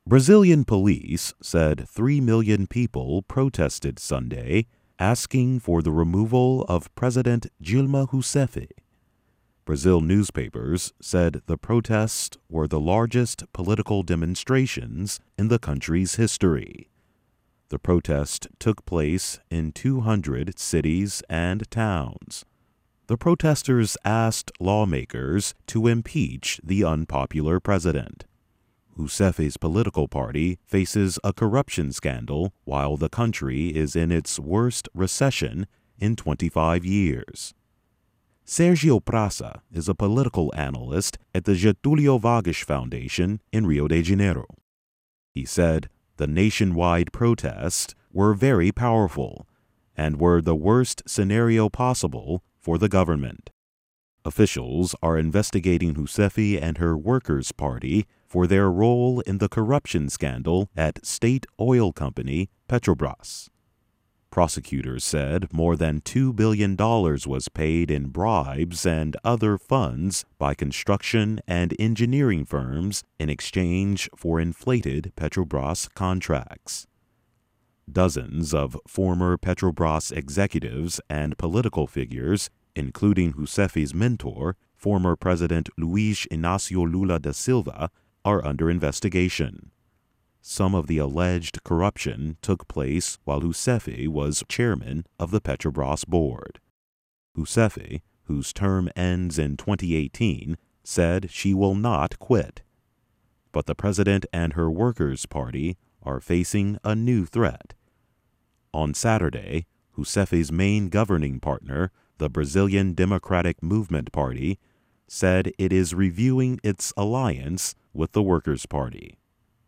Brazilian police said 3 million people protested Sunday, asking for the removal of President Dilma Rousseff. Brazil newspapers said the protests were the largest political demonstrations in the country's history. The protest took place in 200 cities and towns. The protesters asked lawmakers to impeach the unpopular president. Rousseff's political party faces a corruption scandal while the country is in its worst recession in 25 years. Sergio Praça is a political analyst at the Getúlio Vargas Foundation in Rio de Janeiro. He said the nationwide protests were very powerful and were the worst scenario possible for the government. Officials are investigating Rousseff and her Workers' Party for their role in the corruption scandal at state oil company Petrobras. Prosecutors said more than $2 billion was paid in bribes and other funds by construction and engineering firms in exchange for inflated Petrobras contracts. Dozens of former Petrobras executives and political figures, including Rousseff's mentor, former President Luiz Inácio Lula da Silva, are under investigation. Some of the alleged corruption took place while Rousseff was chairman of the Petrobras board. Rousseff, whose term ends in 2018, said she will not quit. But the president and her Workers' Party are facing a new threat. On Saturday, Rousseff's main governing partner, the Brazilian Democratic Movement Party, said it is reviewing its alliance with the Workers' Party.